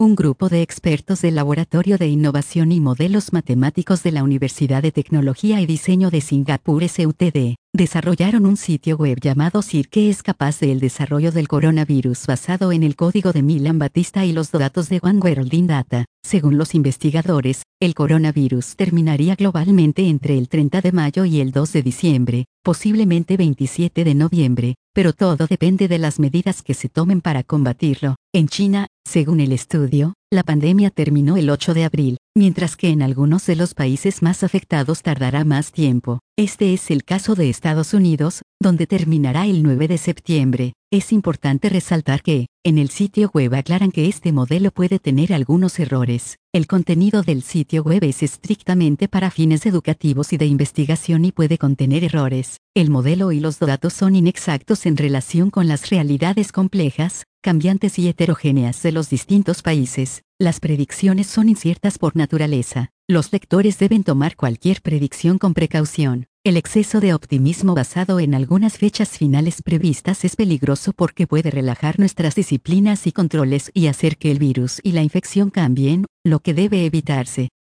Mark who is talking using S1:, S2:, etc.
S1: Un grupo de expertos del Laboratorio de Innovación y Modelos Matemáticos de la Universidad de Tecnología y Diseño de Singapur SUTD, desarrollaron un sitio web llamado SIR que es capaz del desarrollo del coronavirus basado en el código de Milan Batista y los datos de One World in Data. Según los investigadores, el coronavirus terminaría globalmente entre el 30 de mayo y el 2 de diciembre, posiblemente 27 de noviembre, pero todo depende de las medidas que se tomen para combatirlo. En China, según el estudio, la pandemia terminó el 8 de abril, mientras que en algunos de los países más afectados tardará más tiempo. Este es el caso de Estados Unidos, donde terminará el 9 de septiembre. Es importante resaltar que, en el sitio web aclaran que este modelo puede tener algunos errores. El contenido del sitio web es estrictamente para fines educativos y de investigación y puede contener errores. El modelo y los datos son inexactos en relación con las realidades complejas, cambiantes y heterogéneas de los distintos países. Las predicciones son inciertas por naturaleza. Los lectores deben tomar cualquier predicción con precaución. El exceso de optimismo basado en algunas fechas finales previstas es peligroso porque puede relajar nuestras disciplinas y controles y hacer que el virus y la infección cambien, lo que debe evitarse.